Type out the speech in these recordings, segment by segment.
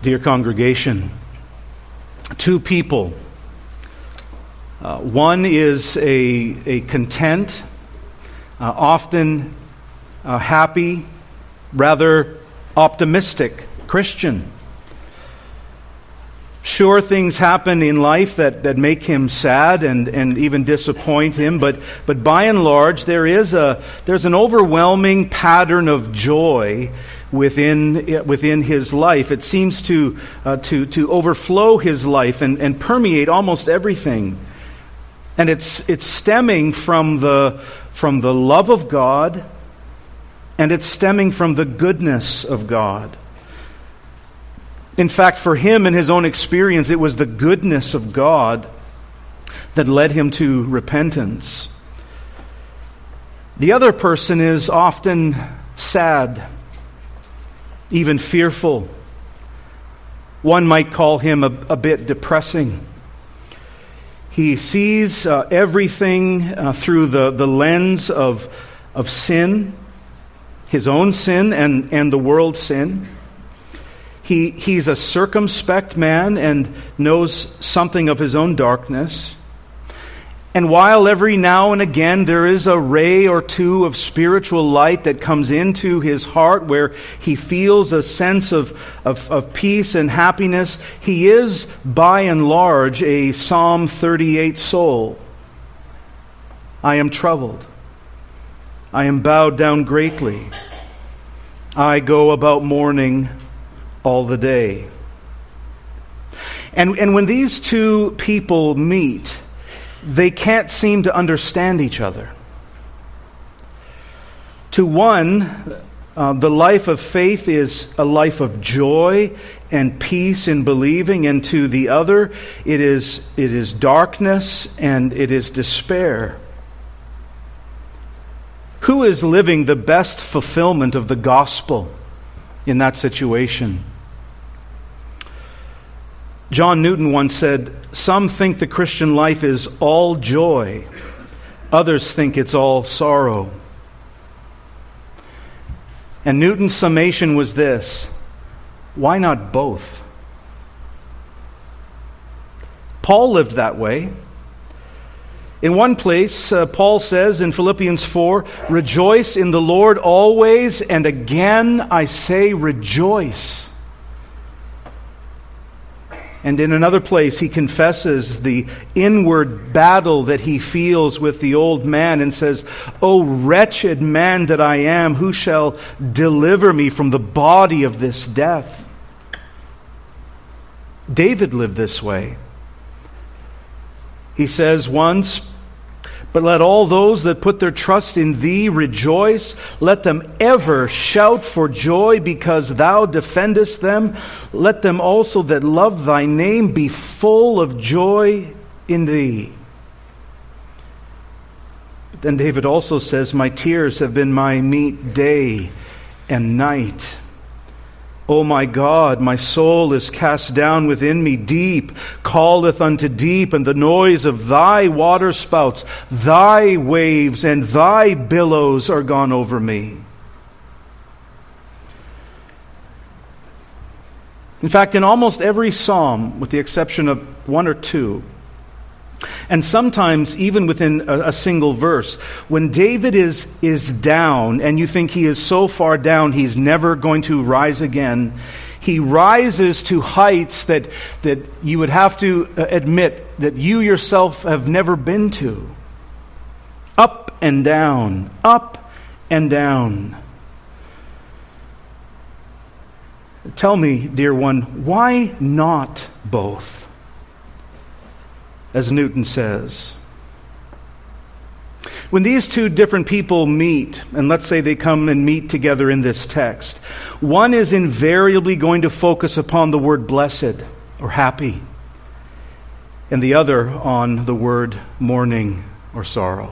Dear congregation, two people. One is a content, often happy, rather optimistic Christian. Sure, things happen in life that make him sad and even disappoint him, but by and large there's an overwhelming pattern of joy within his life. It seems to overflow his life and permeate almost everything. And it's stemming from the love of God, and it's stemming from the goodness of God. In fact, for him, in his own experience, it was the goodness of God that led him to repentance. The other person is often sad, even fearful. One might call him a bit depressing. He sees everything through the lens of sin, his own sin and the world's sin. He's a circumspect man and knows something of his own darkness. And while every now and again there is a ray or two of spiritual light that comes into his heart where he feels a sense of peace and happiness, he is, by and large, a Psalm 38 soul. I am troubled. I am bowed down greatly. I go about mourning all the day. And when these two people meet, they can't seem to understand each other. To one, the life of faith is a life of joy and peace in believing, and to the other, it is darkness and it is despair. Who is living the best fulfillment of the gospel in that situation? John Newton once said, "Some think the Christian life is all joy. Others think it's all sorrow." And Newton's summation was this: why not both? Paul lived that way. In one place, Paul says in Philippians 4, "Rejoice in the Lord always, and again I say rejoice." And in another place, he confesses the inward battle that he feels with the old man and says, "O wretched man that I am, who shall deliver me from the body of this death?" David lived this way. He says once, "But let all those that put their trust in Thee rejoice. Let them ever shout for joy because Thou defendest them. Let them also that love Thy name be full of joy in Thee." But then David also says, "My tears have been my meat day and night. O my God, my soul is cast down within me. Deep calleth unto deep, and the noise of Thy waterspouts, Thy waves and Thy billows are gone over me." In fact, in almost every psalm, with the exception of one or two, and sometimes even within a single verse, when David is down and you think he is so far down he's never going to rise again, he rises to heights that you would have to admit that you yourself have never been to. Up and down, up and down. Tell me, dear one, why not both? As Newton says, when these two different people meet, and let's say they come and meet together in this text, one is invariably going to focus upon the word blessed or happy, and the other on the word mourning or sorrow.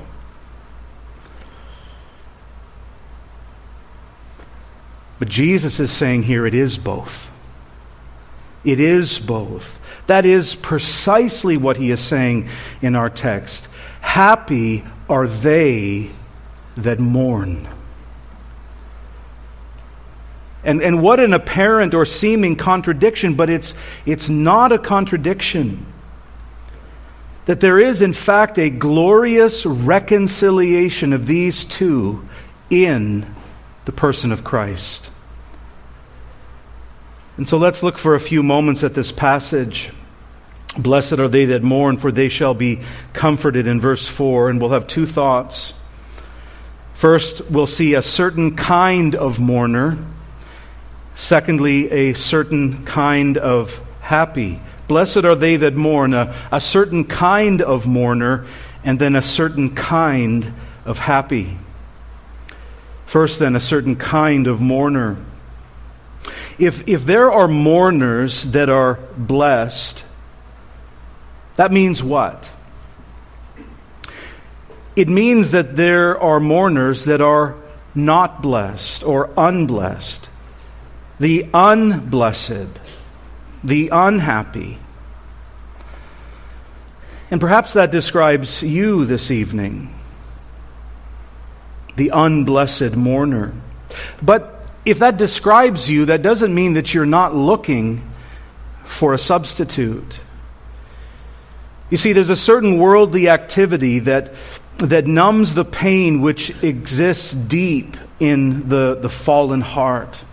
But Jesus is saying here it is both. It is both. That is precisely what he is saying in our text. Happy are they that mourn. And what an apparent or seeming contradiction, but it's not a contradiction. That there is, in fact, a glorious reconciliation of these two in the person of Christ. And so let's look for a few moments at this passage. Blessed are they that mourn, for they shall be comforted, in verse 4. And we'll have two thoughts. First, we'll see a certain kind of mourner. Secondly, a certain kind of happy. Blessed are they that mourn, a certain kind of mourner, and then a certain kind of happy. First, then, a certain kind of mourner. If there are mourners that are blessed, that means what? It means that there are mourners that are not blessed or unblessed. The unblessed, the unhappy. And perhaps that describes you this evening, the unblessed mourner. But if that describes you, that doesn't mean that you're not looking for a substitute. You see, there's a certain worldly activity that numbs the pain which exists deep in the fallen heart.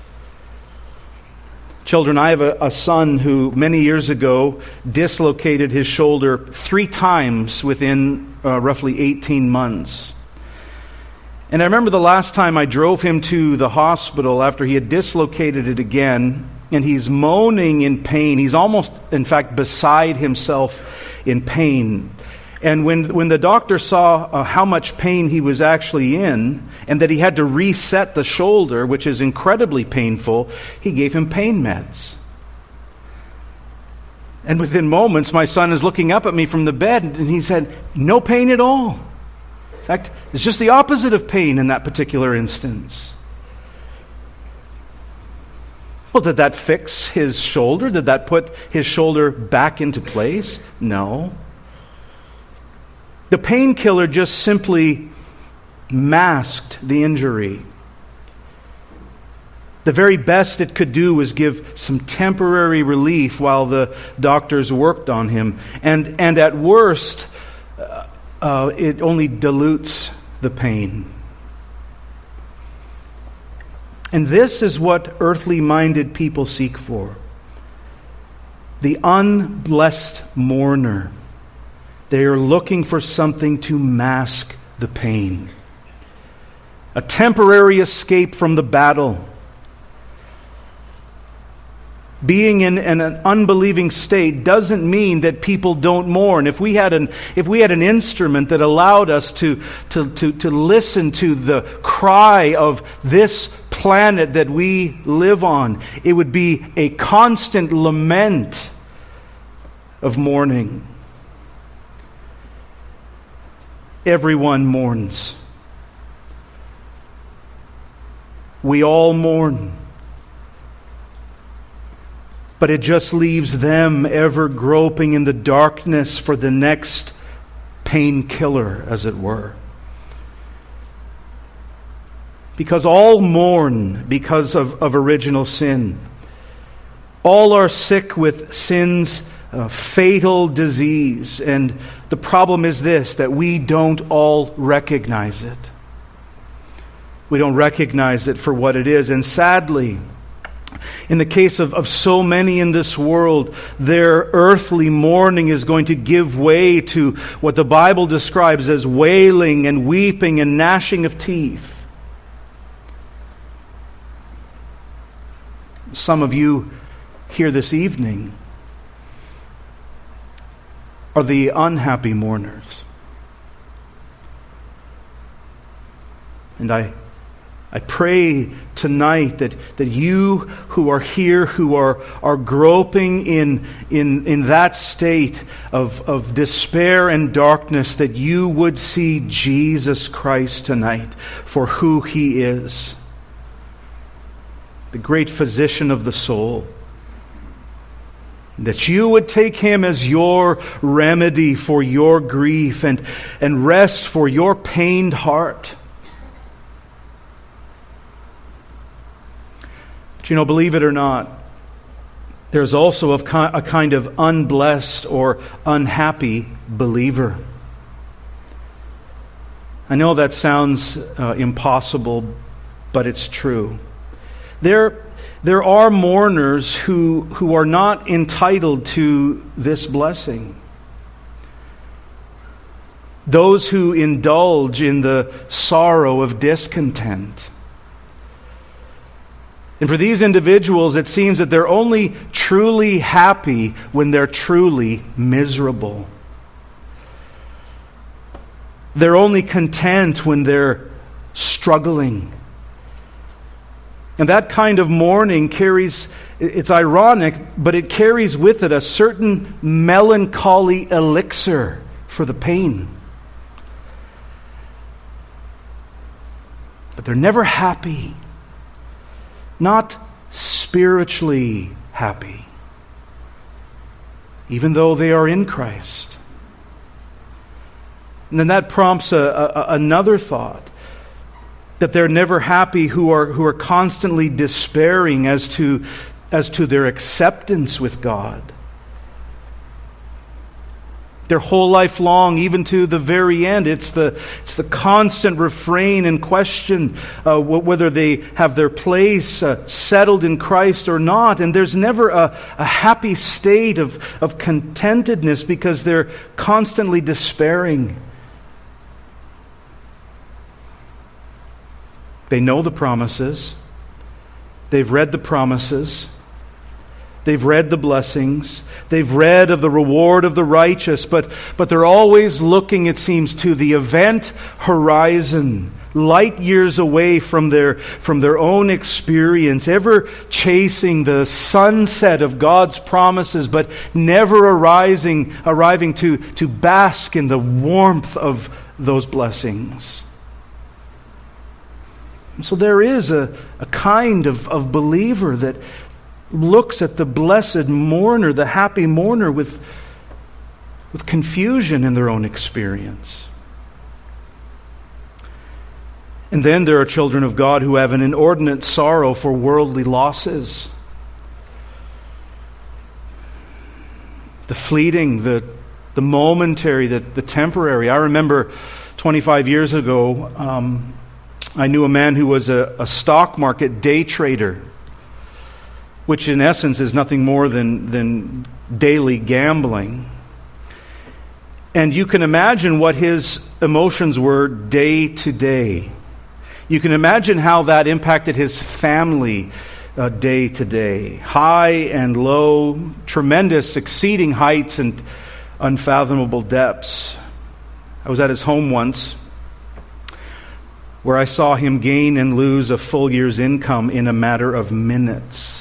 Children, I have a son who many years ago dislocated his shoulder 3 times within roughly 18 months. And I remember the last time I drove him to the hospital after he had dislocated it again, and he's moaning in pain. He's almost, in fact, beside himself in pain. And when the doctor saw how much pain he was actually in, and that he had to reset the shoulder, which is incredibly painful, he gave him pain meds. And within moments, my son is looking up at me from the bed, and he said, "No pain at all. In fact, it's just the opposite of pain in that particular instance." Well, did that fix his shoulder? Did that put his shoulder back into place? No. The painkiller just simply masked the injury. The very best it could do was give some temporary relief while the doctors worked on him. And at worst, it only dilutes the pain. And this is what earthly-minded people seek for. The unblessed mourner. They are looking for something to mask the pain. A temporary escape from the battle. Being in an unbelieving state doesn't mean that people don't mourn. If we had an instrument that allowed us to listen to the cry of this planet that we live on, it would be a constant lament of mourning. Everyone mourns. We all mourn. But it just leaves them ever groping in the darkness for the next painkiller, as it were. Because all mourn because of original sin. All are sick with sin's fatal disease. And the problem is this, that we don't all recognize it. We don't recognize it for what it is. And sadly, in the case of so many in this world, their earthly mourning is going to give way to what the Bible describes as wailing and weeping and gnashing of teeth. Some of you here this evening are the unhappy mourners. And I pray tonight that you who are here, who are groping in that state of despair and darkness, that you would see Jesus Christ tonight for who He is. The great physician of the soul. That you would take Him as your remedy for your grief and rest for your pained heart. But believe it or not, there's also a kind of unblessed or unhappy believer. I know that sounds impossible, but it's true. There are mourners who are not entitled to this blessing. Those who indulge in the sorrow of discontent. And for these individuals, it seems that they're only truly happy when they're truly miserable. They're only content when they're struggling. And that kind of mourning carries, it's ironic, but it carries with it a certain melancholy elixir for the pain. But they're never happy. Not spiritually happy, even though they are in Christ. And then that prompts another thought, that they're never happy who are constantly despairing as to their acceptance with God. Their whole life long, even to the very end, it's the constant refrain and question whether they have their place settled in Christ or not. And there's never a happy state of contentedness because they're constantly despairing. They know the promises. They've read the promises. They've read the blessings. They've read of the reward of the righteous, but they're always looking, it seems, to the event horizon, light years away from their own experience, ever chasing the sunset of God's promises, but never arriving to bask in the warmth of those blessings. So there is a kind of believer that looks at the blessed mourner, the happy mourner, with confusion in their own experience. And then there are children of God who have an inordinate sorrow for worldly losses. The fleeting, the momentary, the temporary. I remember 25 years ago, I knew a man who was a stock market day trader, which in essence is nothing more than daily gambling. And you can imagine what his emotions were day to day. You can imagine how that impacted his family day to day. High and low, tremendous, exceeding heights and unfathomable depths. I was at his home once, where I saw him gain and lose a full year's income in a matter of minutes.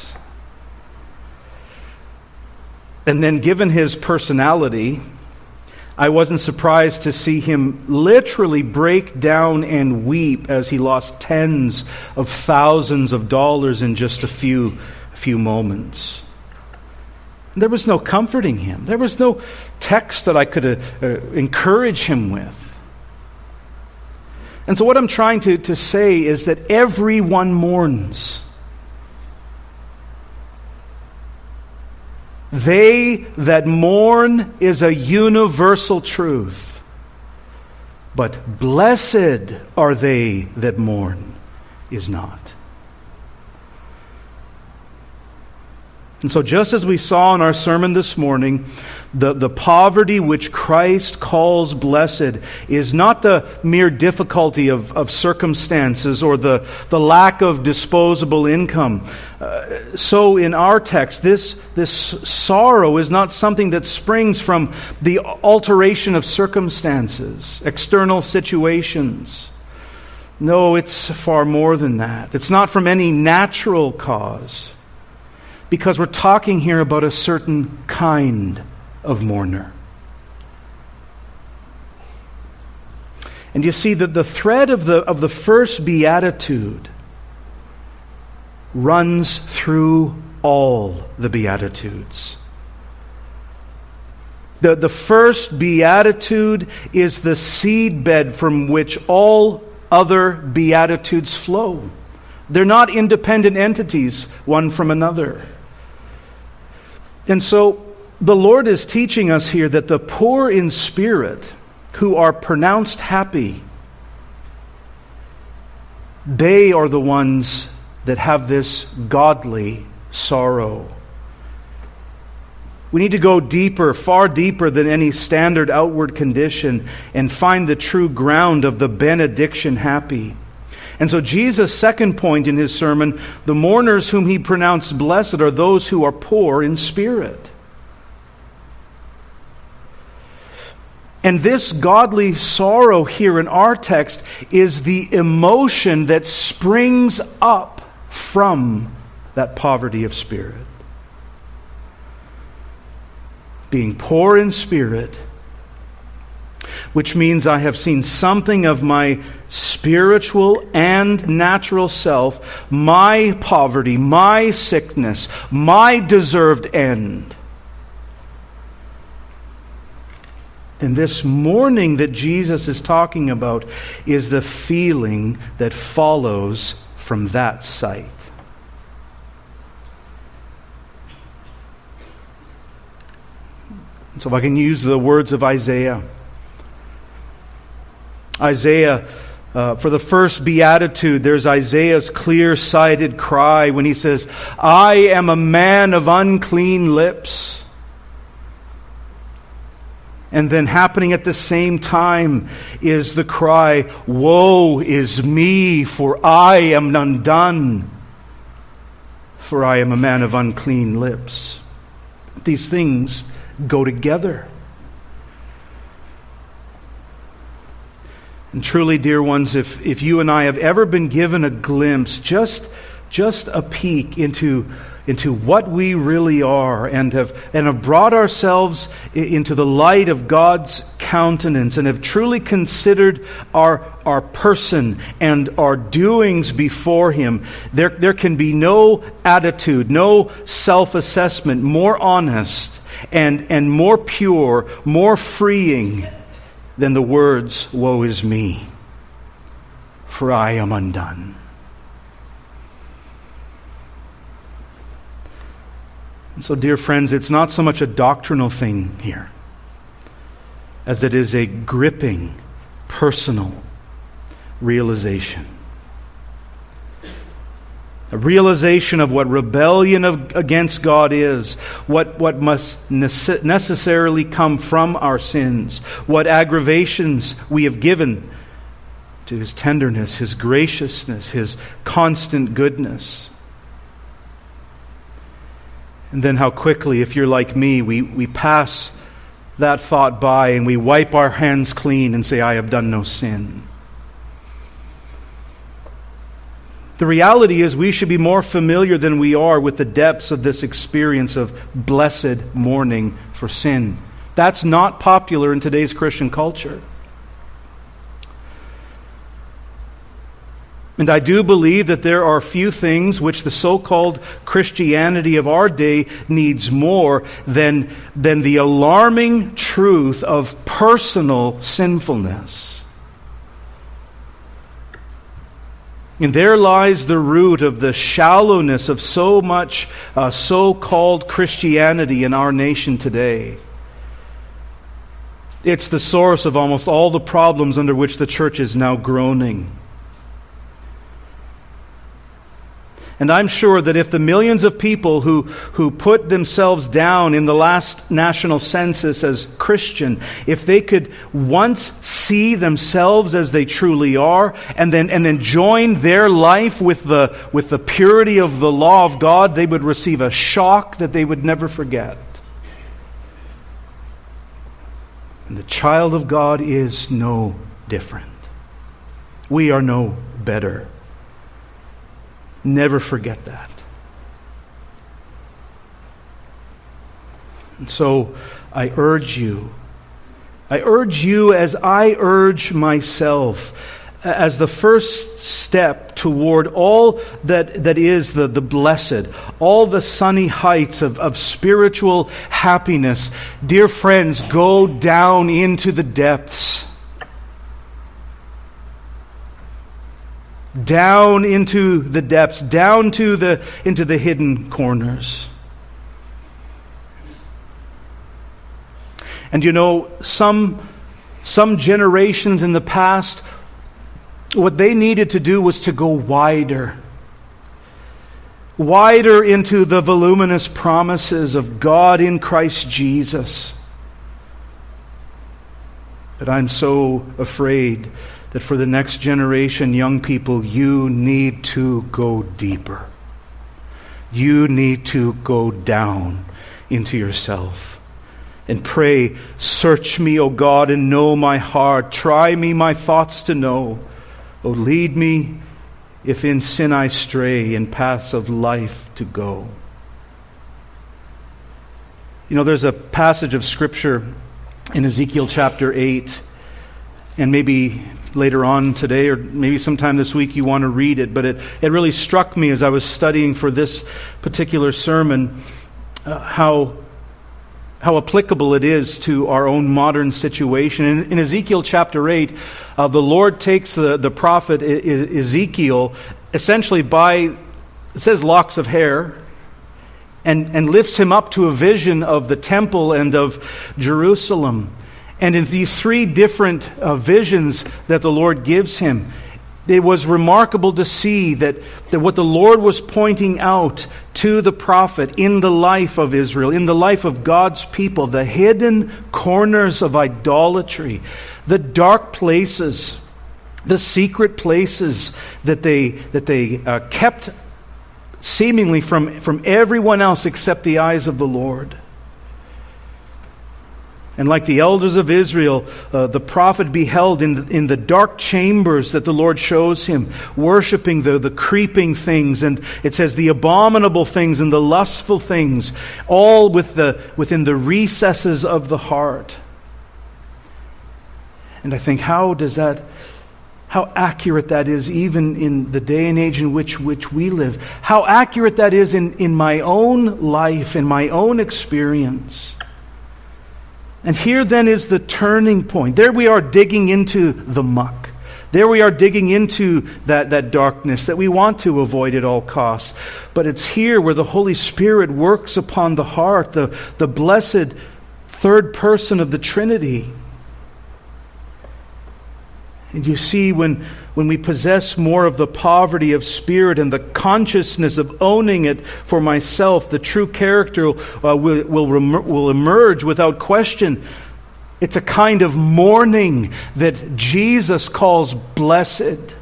And then, given his personality, I wasn't surprised to see him literally break down and weep as he lost tens of thousands of dollars in just a few moments. And there was no comforting him. There was no text that I could encourage him with. And so what I'm trying to say is that everyone mourns. They that mourn is a universal truth. But blessed are they that mourn is not. And so just as we saw in our sermon this morning, the poverty which Christ calls blessed is not the mere difficulty of circumstances or the lack of disposable income. So in our text, this sorrow is not something that springs from the alteration of circumstances, external situations. No, it's far more than that. It's not from any natural cause. Because we're talking here about a certain kind of mourner. And you see that the thread of the first beatitude runs through all the beatitudes. The first beatitude is the seedbed from which all other beatitudes flow. They're not independent entities, one from another. And so the Lord is teaching us here that the poor in spirit, who are pronounced happy, they are the ones that have this godly sorrow. We need to go deeper, far deeper than any standard outward condition, and find the true ground of the benediction happy. And so Jesus' second point in his sermon, the mourners whom he pronounced blessed are those who are poor in spirit. And this godly sorrow here in our text is the emotion that springs up from that poverty of spirit. Being poor in spirit, which means I have seen something of my spiritual and natural self, my poverty, my sickness, my deserved end. And this mourning that Jesus is talking about is the feeling that follows from that sight. So if I can use the words of Isaiah. Isaiah, for the first beatitude, there's Isaiah's clear-sighted cry when he says, I am a man of unclean lips. And then happening at the same time is the cry, woe is me, for I am undone, for I am a man of unclean lips. These things go together. And truly, dear ones, if you and I have ever been given a glimpse, just a peek into what we really are, and have brought ourselves into the light of God's countenance, and have truly considered our person and our doings before Him, there can be no attitude, no self-assessment more honest and more pure, more freeing than the words, woe is me, for I am undone. So, dear friends, it's not so much a doctrinal thing here as it is a gripping, personal realization. A realization of what rebellion against God is, what must necessarily come from our sins, what aggravations we have given to His tenderness, His graciousness, His constant goodness. And then how quickly, if you're like me, we pass that thought by and we wipe our hands clean and say, I have done no sin. The reality is we should be more familiar than we are with the depths of this experience of blessed mourning for sin. That's not popular in today's Christian culture. And I do believe that there are few things which the so-called Christianity of our day needs more than the alarming truth of personal sinfulness. And there lies the root of the shallowness of so much so-called Christianity in our nation today. It's the source of almost all the problems under which the church is now groaning. And I'm sure that if the millions of people who put themselves down in the last national census as Christian, if they could once see themselves as they truly are, and then join their life with the purity of the law of God, they would receive a shock that they would never forget. And the child of God is no different. We are no better. Never forget that. And so I urge you as I urge myself, as the first step toward all that is the blessed, all the sunny heights of spiritual happiness, dear friends, go down into the depths. down into the depths, down into the hidden corners. And you know, some generations in the past, what they needed to do was to go wider into the voluminous promises of God in Christ Jesus. But I'm so afraid that for the next generation, young people, you need to go deeper. You need to go down into yourself and pray, "Search me, O God, and know my heart. Try me, my thoughts to know. O lead me, if in sin I stray, in paths of life to go." You know, there's a passage of Scripture in Ezekiel chapter 8, and maybe later on today or maybe sometime this week you want to read it, but it really struck me as I was studying for this particular sermon how applicable it is to our own modern situation. In Ezekiel chapter 8, the Lord takes the prophet Ezekiel essentially by, it says locks of hair, and lifts him up to a vision of the temple and of Jerusalem. And in these three different visions that the Lord gives him, it was remarkable to see that what the Lord was pointing out to the prophet in the life of Israel, in the life of God's people, the hidden corners of idolatry, the dark places, the secret places that they kept seemingly from everyone else except the eyes of the Lord. And like the elders of Israel, the prophet beheld in the dark chambers that the Lord shows him, worshiping the creeping things, and it says the abominable things and the lustful things, all within the recesses of the heart. And I think, how accurate that is even in the day and age in which we live. How accurate that is in my own life, in my own experience. And here then is the turning point. There we are digging into the muck. There we are digging into that darkness that we want to avoid at all costs. But it's here where the Holy Spirit works upon the heart, the blessed third person of the Trinity. And you see, when we possess more of the poverty of spirit and the consciousness of owning it for myself, the true character will emerge without question. It's a kind of mourning that Jesus calls blessed.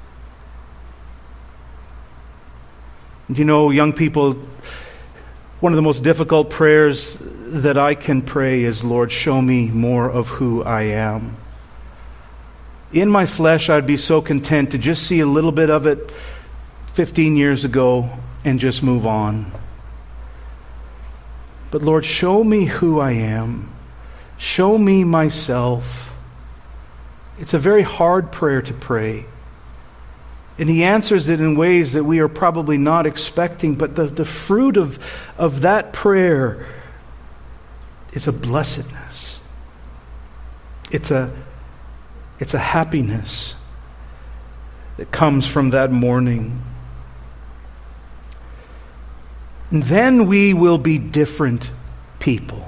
And you know, young people, one of the most difficult prayers that I can pray is, "Lord, show me more of who I am." In my flesh, I'd be so content to just see a little bit of it 15 years ago and just move on. But Lord, show me who I am. Show me myself. It's a very hard prayer to pray. And He answers it in ways that we are probably not expecting. But the fruit of that prayer is a blessedness. It's a happiness that comes from that mourning. And then we will be different people.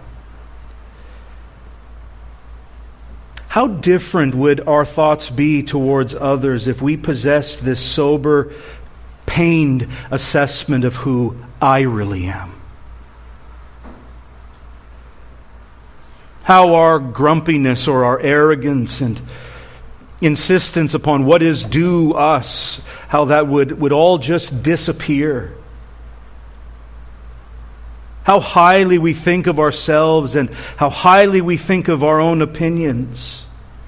How different would our thoughts be towards others if we possessed this sober, pained assessment of who I really am? How our grumpiness or our arrogance and insistence upon what is due us, how that would all just disappear. How highly we think of ourselves and how highly we think of our own opinions.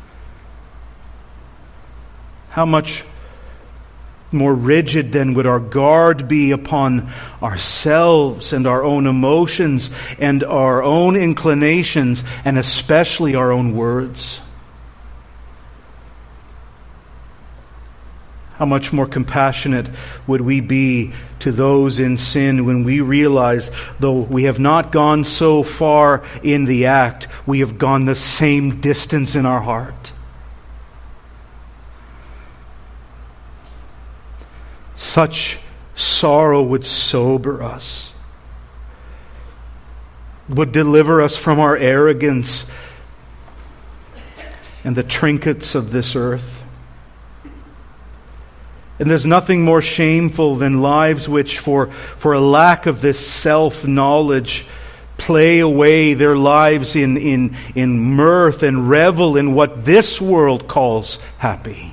How much more rigid then would our guard be upon ourselves and our own emotions and our own inclinations and especially our own words. How much more compassionate would we be to those in sin when we realize, though we have not gone so far in the act, we have gone the same distance in our heart. Such sorrow would sober us, would deliver us from our arrogance and the trinkets of this earth. And there's nothing more shameful than lives which, for a lack of this self-knowledge, play away their lives in mirth and revel in what this world calls happy.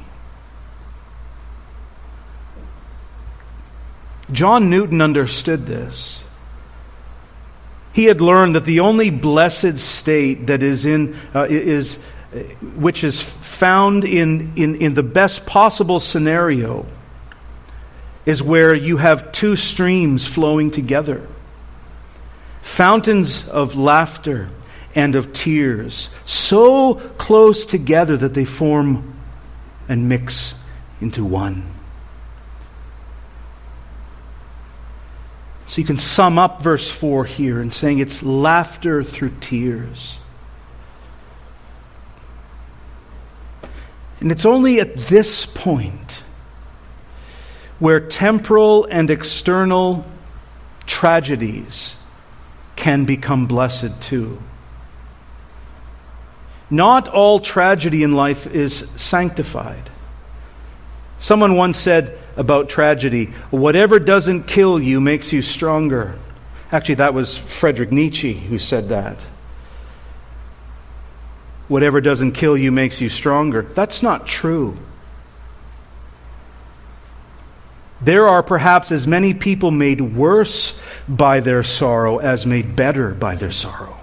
John Newton understood this. He had learned that the only blessed state that which is found in the best possible scenario is where you have two streams flowing together. Fountains of laughter and of tears, so close together that they form and mix into one. So you can sum up verse 4 here in saying it's laughter through tears. And it's only at this point where temporal and external tragedies can become blessed too. Not all tragedy in life is sanctified. Someone once said about tragedy, whatever doesn't kill you makes you stronger. Actually, that was Friedrich Nietzsche who said that. Whatever doesn't kill you makes you stronger. That's not true. There are perhaps as many people made worse by their sorrow as made better by their sorrow.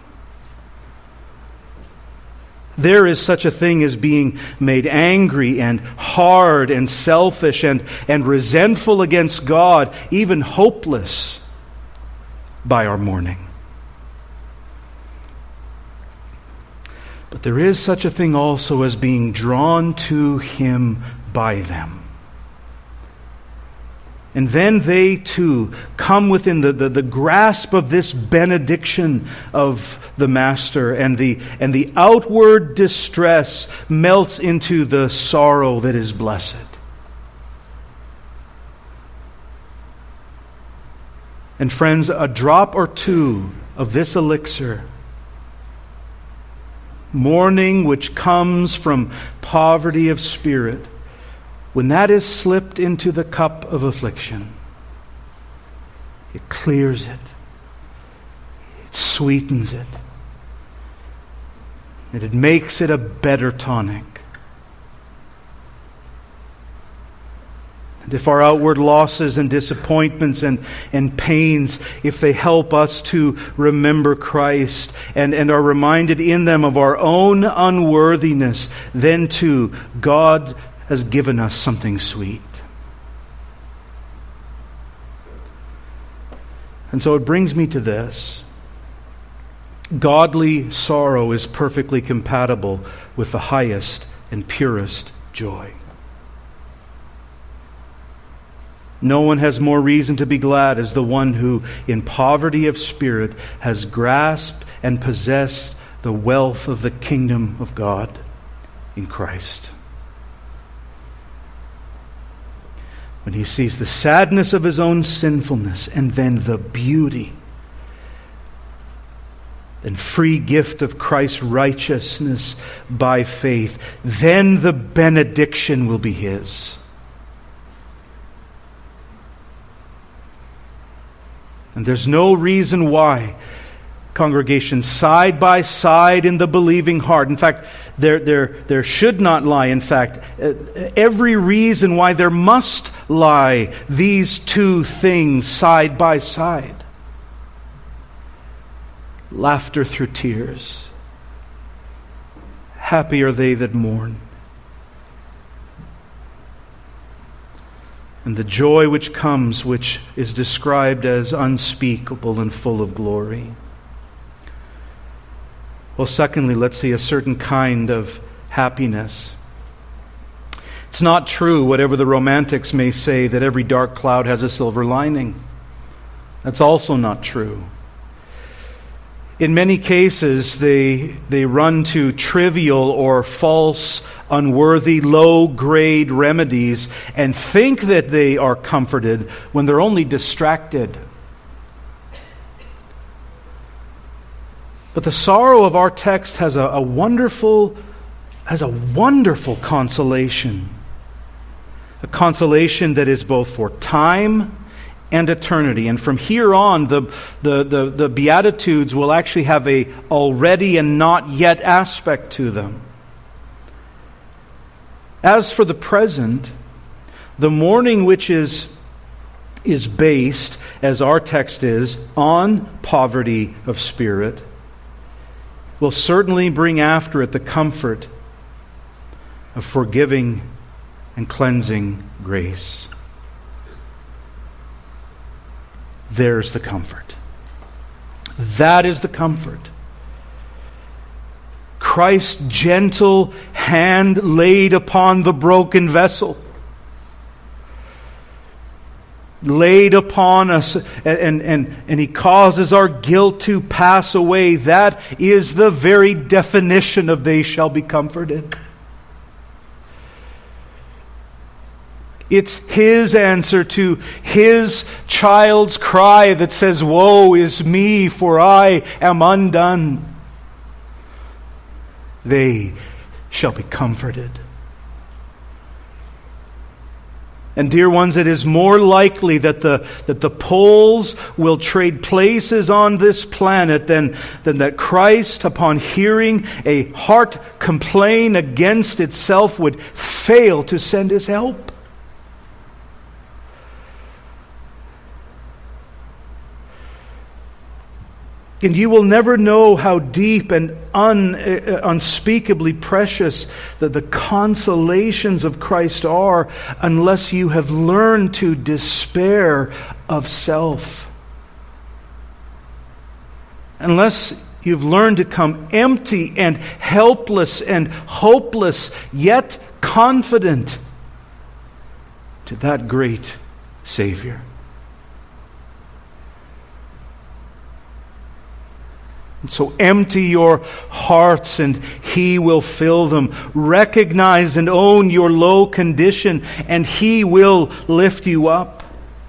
There is such a thing as being made angry and hard and selfish and resentful against God, even hopeless by our mourning. But there is such a thing also as being drawn to Him by them. And then they too come within the grasp of this benediction of the Master, and the outward distress melts into the sorrow that is blessed. And friends, a drop or two of this elixir, mourning which comes from poverty of spirit, when that is slipped into the cup of affliction, it clears it, it sweetens it, and it makes it a better tonic. And if our outward losses and disappointments and pains, if they help us to remember Christ and are reminded in them of our own unworthiness, then too God has given us something sweet. And so it brings me to this. Godly sorrow is perfectly compatible with the highest and purest joy. No one has more reason to be glad as the one who, in poverty of spirit, has grasped and possessed the wealth of the kingdom of God in Christ. When he sees the sadness of his own sinfulness and then the beauty and free gift of Christ's righteousness by faith, then the benediction will be his. And there's no reason why, congregation, side by side in the believing heart. In fact, there should not lie, in fact, every reason why there must lie these two things side by side. Laughter through tears. Happy are they that mourn. And the joy which comes, which is described as unspeakable and full of glory. Well, secondly, let's see a certain kind of happiness. It's not true, whatever the romantics may say, that every dark cloud has a silver lining. That's also not true. In many cases, they run to trivial or false, unworthy, low-grade remedies and think that they are comforted when they're only distracted. But the sorrow of our text has a wonderful consolation. A consolation that is both for time and eternity. And from here on, the Beatitudes will actually have a already and not yet aspect to them. As for the present, the mourning which is based, as our text is, on poverty of spirit, will certainly bring after it the comfort of forgiving and cleansing grace. There's the comfort. That is the comfort. Christ's gentle hand laid upon the broken vessel. Laid upon us, and He causes our guilt to pass away. That is the very definition of they shall be comforted. It's His answer to His child's cry that says, "Woe is me, for I am undone." They shall be comforted. And dear ones, it is more likely that the poles will trade places on this planet than that Christ, upon hearing a heart complain against itself, would fail to send His help. And you will never know how deep and unspeakably precious that the consolations of Christ are unless you have learned to despair of self. Unless you've learned to come empty and helpless and hopeless, yet confident to that great Savior. And so empty your hearts and He will fill them. Recognize and own your low condition and He will lift you up.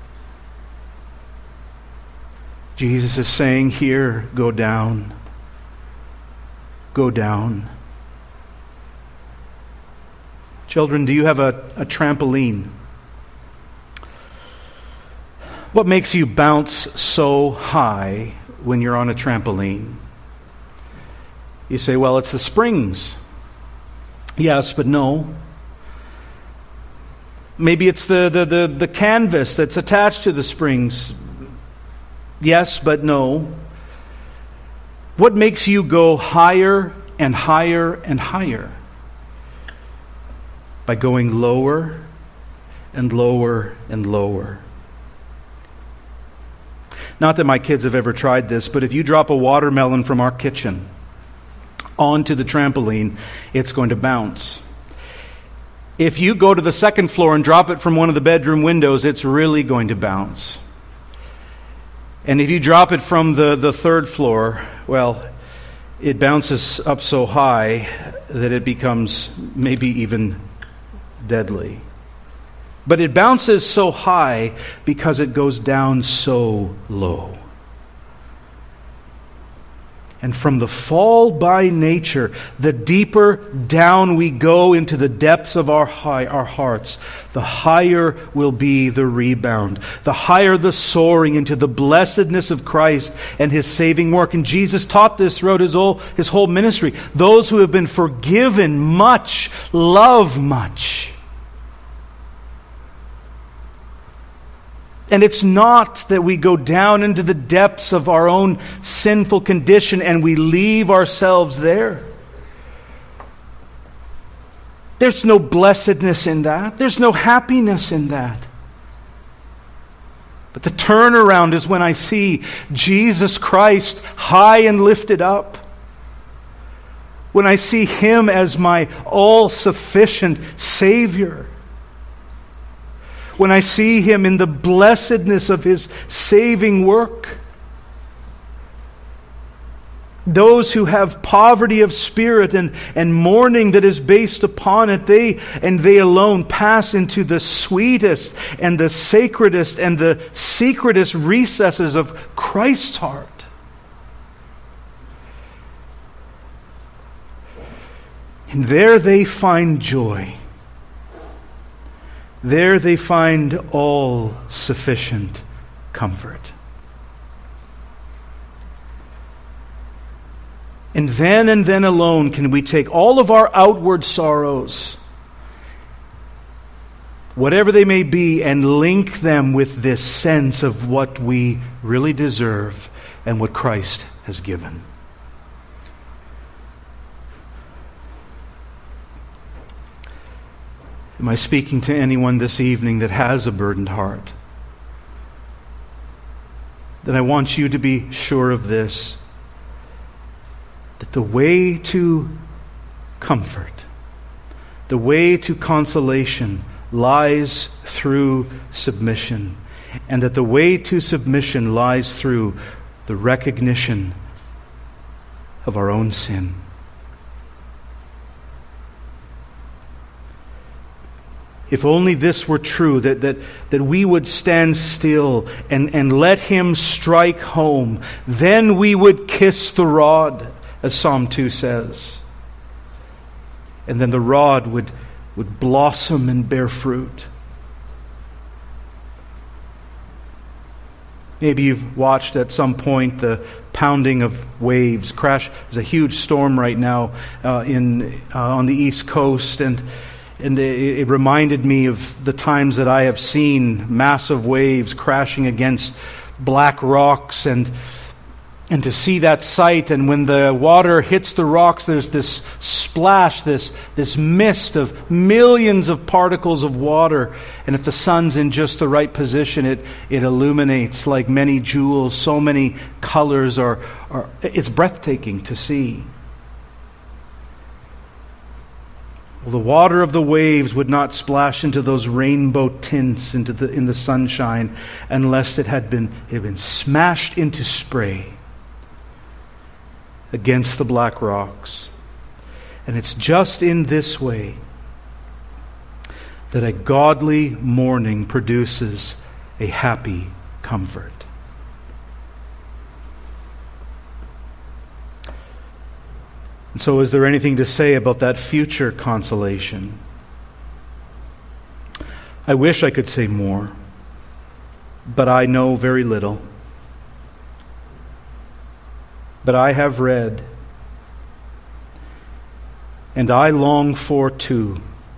Jesus is saying here, go down. Go down. Children, do you have a trampoline? What makes you bounce so high when you're on a trampoline? You say, well, it's the springs. Yes, but no. Maybe it's the canvas that's attached to the springs. Yes, but no. What makes you go higher and higher and higher? By going lower and lower and lower. Not that my kids have ever tried this, but if you drop a watermelon from our kitchen onto the trampoline, it's going to bounce. If you go to the second floor and drop it from one of the bedroom windows, it's really going to bounce. And if you drop it from the third floor, well, it bounces up so high that it becomes maybe even deadly. But it bounces so high because it goes down so low. And from the fall by nature, the deeper down we go into the depths of our hearts, the higher will be the rebound. The higher the soaring into the blessedness of Christ and His saving work. And Jesus taught this throughout His whole ministry. Those who have been forgiven much, love much. And it's not that we go down into the depths of our own sinful condition and we leave ourselves there. There's no blessedness in that. There's no happiness in that. But the turnaround is when I see Jesus Christ high and lifted up. When I see Him as my all-sufficient Savior. When I see Him in the blessedness of His saving work. Those who have poverty of spirit and mourning that is based upon it, they alone pass into the sweetest and the sacredest and the secretest recesses of Christ's heart. And there they find joy. There they find all sufficient comfort. And then alone can we take all of our outward sorrows, whatever they may be, and link them with this sense of what we really deserve and what Christ has given. Am I speaking to anyone this evening that has a burdened heart? Then I want you to be sure of this, that the way to comfort, the way to consolation lies through submission, and that the way to submission lies through the recognition of our own sin. If only this were true, that we would stand still and let Him strike home, then we would kiss the rod, as Psalm 2 says. And then the rod would blossom and bear fruit. Maybe you've watched at some point the pounding of waves crash. There's a huge storm right now on the East Coast, and it reminded me of the times that I have seen massive waves crashing against black rocks, and to see that sight, and when the water hits the rocks, there's this splash, this mist of millions of particles of water, and if the sun's in just the right position, it illuminates like many jewels. So many colors it's breathtaking to see. Well, the water of the waves would not splash into those rainbow tints in the sunshine unless it had been smashed into spray against the black rocks. And it's just in this way that a godly mourning produces a happy comfort. And so, is there anything to say about that future consolation? I wish I could say more, but I know very little. But I have read, and I long for too,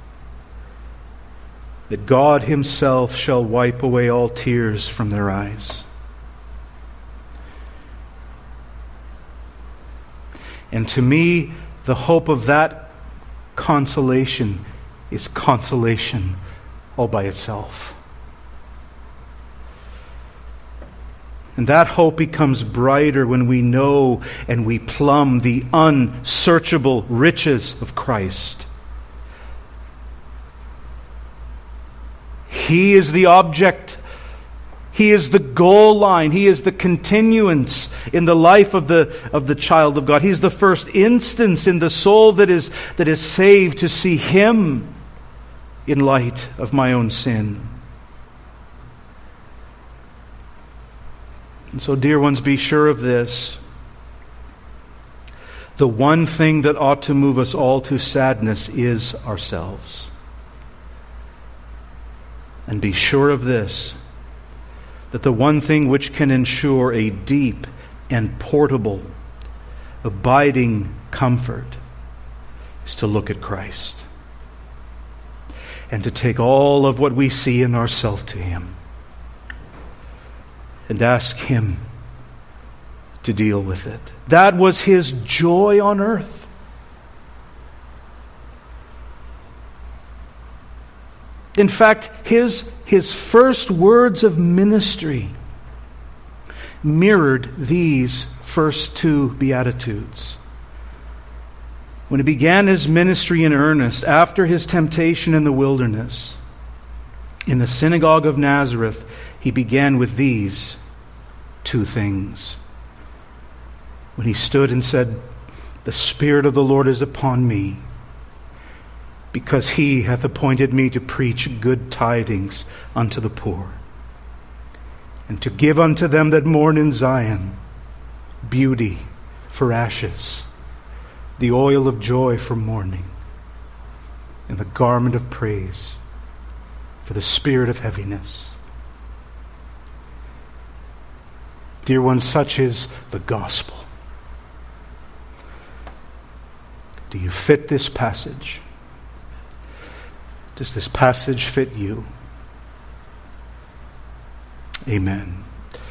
that God Himself shall wipe away all tears from their eyes. And to me, the hope of that consolation is consolation all by itself. And that hope becomes brighter when we know and we plumb the unsearchable riches of Christ. He is the object. He is the goal line. He is the continuance in the life of the child of God. He is the first instance in the soul that is saved to see Him in light of my own sin. And so, dear ones, be sure of this. The one thing that ought to move us all to sadness is ourselves. And be sure of this, that the one thing which can ensure a deep and portable, abiding comfort is to look at Christ and to take all of what we see in ourselves to Him and ask Him to deal with it. That was His joy on earth. In fact, his first words of ministry mirrored these first two Beatitudes. When He began His ministry in earnest, after His temptation in the wilderness, in the synagogue of Nazareth, He began with these two things. when he stood and said, "The Spirit of the Lord is upon me, because he hath appointed me to preach good tidings unto the poor, and to give unto them that mourn in Zion beauty for ashes, the oil of joy for mourning, and the garment of praise for the spirit of heaviness." Dear ones, such is the gospel. Do you fit this passage? Does this passage fit you? Amen.